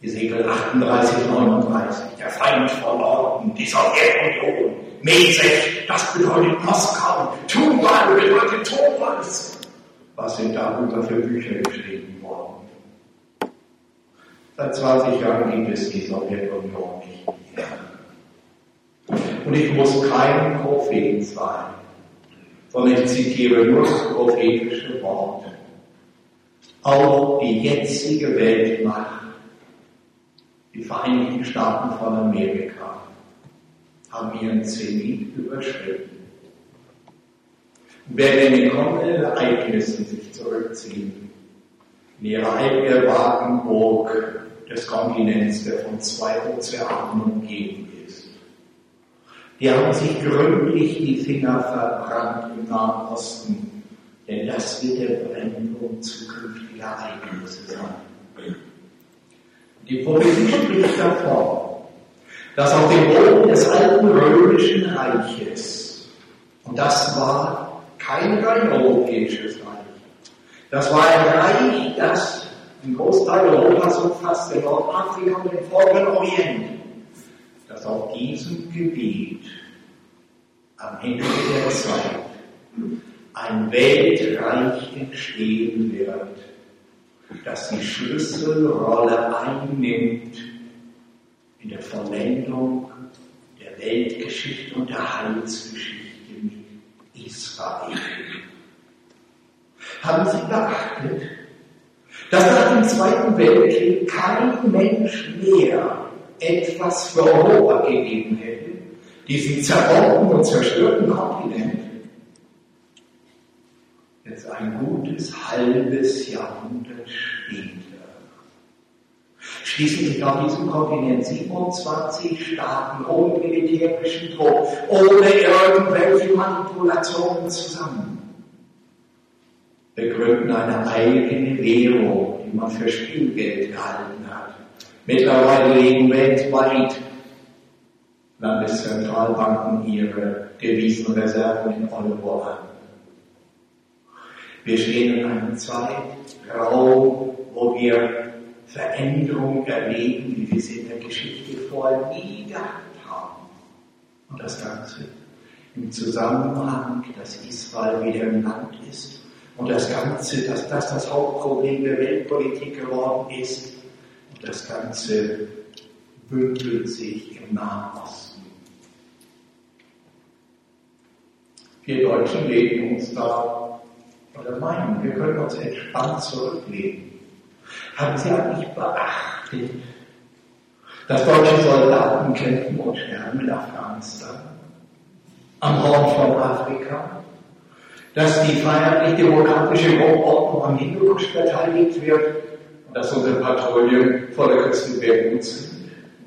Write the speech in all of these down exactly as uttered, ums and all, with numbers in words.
Ezekiel achtunddreißig, neununddreißig, der Feind verloren, die Sowjetunion, Mesech, das bedeutet Moskau, Tubal bedeutet Thomas. Was sind darüber für Bücher geschrieben worden? Seit zwanzig Jahren gibt es die Sowjetunion nicht mehr. Und ich muss kein Prophet sein, sondern ich zitiere nur prophetische Worte. Auch die jetzige Weltmacht, die Vereinigten Staaten von Amerika, haben ihren Zenit überschritten. Und werden in den kommenden Ereignissen sich zurückziehen, in ihre eigene Wagenburg des Kontinents, der von zwei Ozeanen umgeben ist. Die haben sich gründlich die Finger verbrannt im Nahen Osten, denn das wird der Brennpunkt zukünftiger Ereignisse sein. Die Prophetie spricht davon, dass auf dem Boden des alten römischen Reiches, und das war kein rein europäisches Reich, das war ein Reich, das einen Großteil Europas umfasste, Nordafrika und den Vorderen Orient, dass auf diesem Gebiet am Ende der Zeit ein Weltreich entstehen wird, das die Schlüsselrolle einnimmt in der Vollendung der Weltgeschichte und der Heilsgeschichte mit Israel. Haben Sie beachtet, dass nach dem Zweiten Weltkrieg kein Mensch mehr etwas für Europa gegeben hätte, diesen zerbombten und zerstörten Kontinent? Jetzt ein gutes halbes Jahrhundert später schließen sich auf diesem Kontinent siebenundzwanzig Staaten ohne militärischen Druck, ohne irgendwelche Manipulationen zusammen, begründen eine eigene Währung, die man für Spielgeld gehalten hat. Mittlerweile legen weltweit Landeszentralbanken ihre Devisenreserven in Euro an. Wir stehen in einem Zeitraum, wo wir Veränderungen erleben, wie wir sie in der Geschichte vorher nie gehabt haben. Und das Ganze im Zusammenhang, dass Israel wieder im Land ist. Und das Ganze, dass das das Hauptproblem der Weltpolitik geworden ist. Und das Ganze bündelt sich im Nahen Osten. Wir Deutschen legen uns da, oder meinen, wir können uns entspannt zurücklegen. Haben Sie eigentlich beachtet, dass deutsche Soldaten kämpfen und sterben in Afghanistan, am Horn von Afrika, dass die freiheitlich-demokratische Grundordnung am Hindukusch verteidigt wird und dass unsere Patrouillen vor der Küste Beirut sind?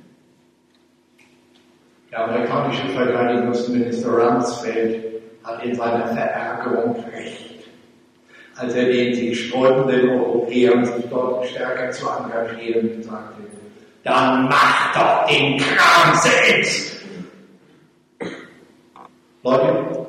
Der amerikanische Verteidigungsminister Rumsfeld hat in seiner Verärgerung recht, als er den sich sträubenden Europäern, sich dort stärker zu engagieren, sagte: Dann macht doch den Kram selbst! Leute,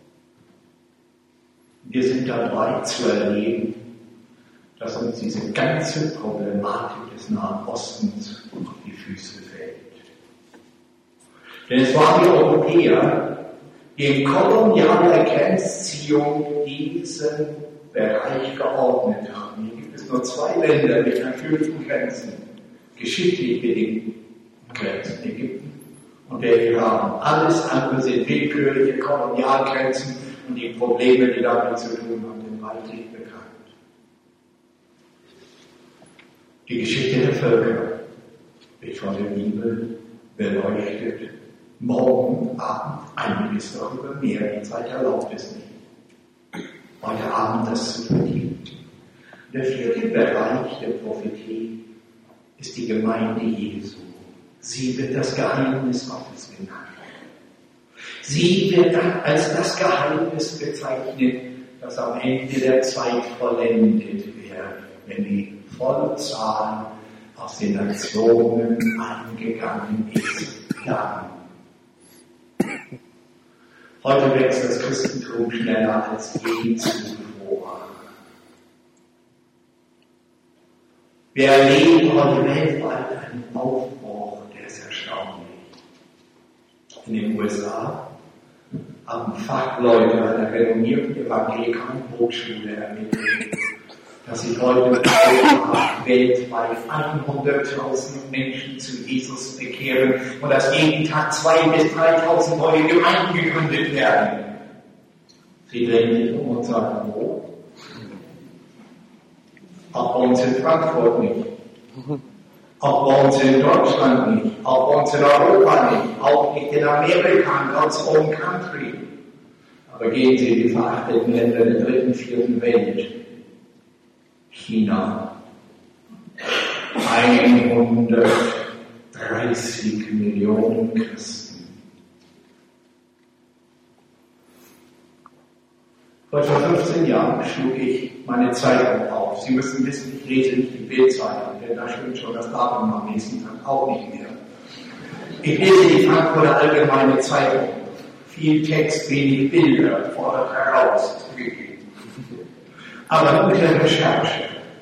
wir sind dabei zu erleben, dass uns diese ganze Problematik des Nahen Ostens auf die Füße fällt. Denn es waren die Europäer, die in kolonialer Grenzziehung diesen Bereich geordnet haben. Hier gibt es nur zwei Länder mit natürlichen Grenzen, geschichtlich bedingten Grenzen, Ägypten und der Iran. Alles andere sind willkürliche Kolonialgrenzen und die Probleme, die damit zu tun haben, sind reichlich bekannt. Die Geschichte der Völker wird von der Bibel beleuchtet. Morgen Abend einiges darüber mehr, die Zeit erlaubt es nicht, heute Abend das zu vertiefen. Der vierte Bereich der Prophetie ist die Gemeinde Jesu. Sie wird das Geheimnis Gottes genannt. Sie wird als das Geheimnis bezeichnet, das am Ende der Zeit vollendet wird, wenn die Vollzahl aus den Nationen eingegangen ist. Dann. Heute wächst das Christentum schneller als je zuvor. Wir erleben heute weltweit einen Aufbruch, der ist erstaunlich. In den U S A haben Fachleute einer renommierten evangelikalen Hochschule ermittelt, dass sich heute weltweit hunderttausend Menschen zu Jesus bekehren und dass jeden Tag zweitausend bis dreitausend neue Gemeinden gegründet werden. Sie drehen sich um und sagen, wo? Auch bei uns in Frankfurt nicht. Auch bei uns in Deutschland nicht. Auch bei uns in Europa nicht. Auch nicht in Amerika, in God's own country. Aber gehen Sie in die verachteten Länder der dritten, vierten Welt. China. hundertdreißig Millionen Christen. Vor fünfzehn Jahren schlug ich meine Zeitung auf. Sie müssen wissen, ich lese nicht die Bildzeitung, denn da stimmt schon das Datum am nächsten Tag auch nicht mehr. Ich lese die Frankfurter Allgemeine Zeitung. Viel Text, wenig Bilder, fordert heraus. Aber gute Recherche.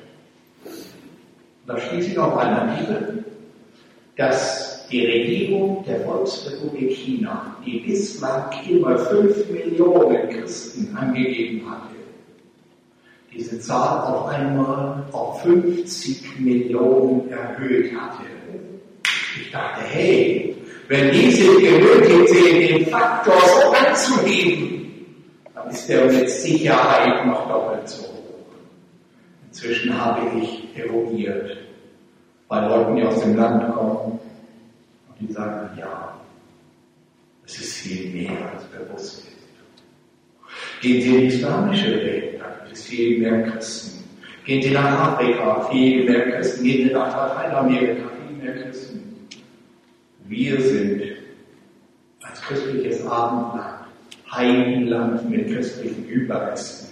Da schließe ich auf einen Artikel, dass die Regierung der Volksrepublik China, die bislang immer fünf Millionen Christen angegeben hatte, diese Zahl auf einmal auf fünfzig Millionen erhöht hatte. Ich dachte, hey, wenn diese genötigt sind, den Faktor so anzuheben, dann ist der mit Sicherheit noch doppelt so hoch. Inzwischen habe ich eruiert, bei Leuten, die aus dem Land kommen, und die sagen, ja, es ist viel mehr als bewusst ist. Gehen Sie in die islamische Welt, da gibt es viel mehr Christen. Gehen Sie nach Afrika, viel mehr Christen. Gehen Sie nach Lateinamerika, viel mehr Christen. Wir sind als christliches Abendland Heidenland mit christlichen Überresten.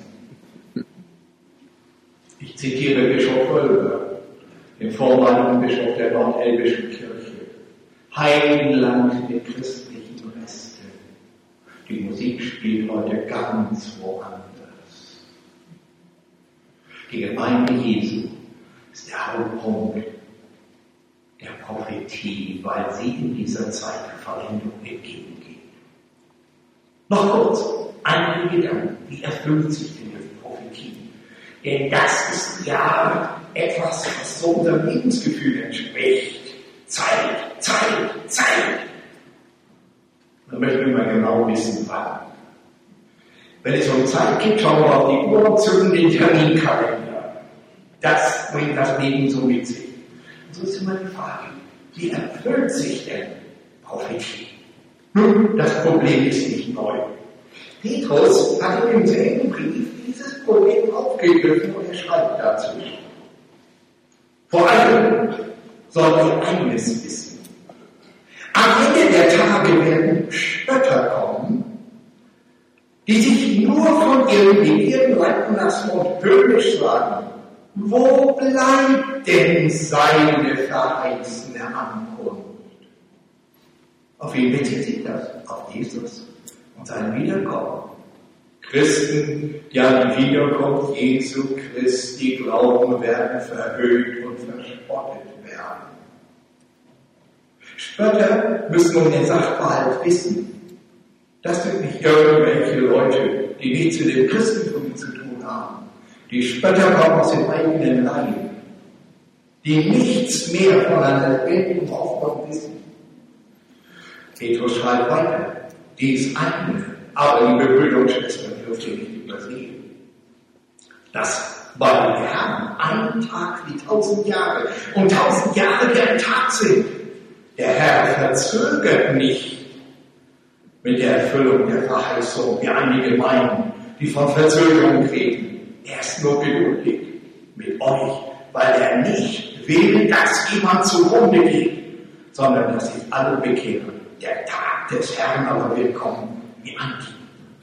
Ich zitiere Bischof Wölber, den vormaligen Bischof der Nordelbischen Kirche. Heidenland mit christlichen Resten. Die Musik spielt heute ganz woanders. Die Gemeinde Jesu ist der Hauptpunkt der Prophetie, weil sie in dieser Zeit der Veränderung entgegengeht. Noch kurz, einige Gedanken, wie erfüllt sich denn die Prophetie? Denn das ist ja etwas, was so unserem Lebensgefühl entspricht. Zeit, Zeit, Zeit. Da möchten wir mal genau wissen, wann. Wenn es um Zeit geht, schauen wir auf die Uhr und zünden den Terminkalender. Das bringt das Leben so mit sich. Und so ist immer die Frage, wie erfüllt sich denn Prophetie? Nun, das Problem ist nicht neu. Petrus hat in dem selben Brief dieses Problem aufgegriffen und er schreibt dazu. Vor allem sollt ihr eines wissen. Am Ende der Tage werden Spötter kommen, die sich nur von ihren Begierden leiten lassen und höhnisch sagen, wo bleibt denn seine verheißene Ankunft? Auf wen bezieht sich das? Auf Jesus und sein Wiederkommen. Christen, die an die Wiederkunft Jesu Christi glauben, werden verhöhnt und verspottet werden. Spötter müssen um den Sachverhalt wissen. Das sind nicht irgendwelche Leute, die nichts mit dem Christentum zu tun haben. Die Spötter kommen aus dem eigenen Leib, die nichts mehr von einer lebendigen Aufbau wissen. Petrus schreibt weiter, dies eine, aber liebe Brüder und Schwestern, dürft ihr nicht übersehen. Das, weil wir haben einen Tag wie tausend Jahre und tausend Jahre wie ein Tag sind. Der Herr verzögert nicht mit der Erfüllung der Verheißung, wie einige meinen, die von Verzögerung reden. Er ist nur geduldig mit euch, weil er nicht will, dass jemand zugrunde geht, sondern dass sich alle bekehren. Der Tag des Herrn aber wird kommen wie ein Dieb.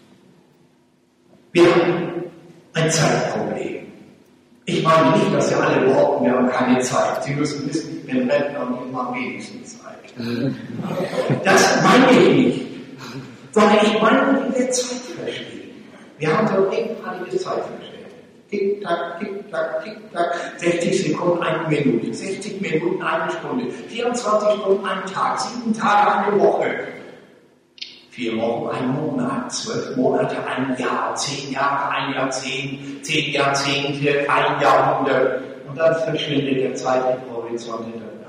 Wir haben ein Zeitproblem. Ich meine nicht, dass Sie alle behaupten, wir haben keine Zeit. Sie müssen wissen, ich bin Rentner und ich habe wenigstens Zeit. Das meine ich nicht. Sondern ich meine, wie wir Zeit verstehen. Wir haben so ein einmaliges Zeitverständnis. Tick-Tack, Tick-Tack, Tick-Tack. sechzig Sekunden, eine Minute. sechzig Minuten, eine Stunde. vierundzwanzig Stunden, ein Tag. sieben Tage, eine Woche. Vier Wochen, ein Monat. Zwölf Monate, ein Jahr. Zehn Jahre, ein Jahrzehnt. Zehn Jahrzehnte, ein Jahrhundert. Und dann verschwindet der zeitliche Horizont in der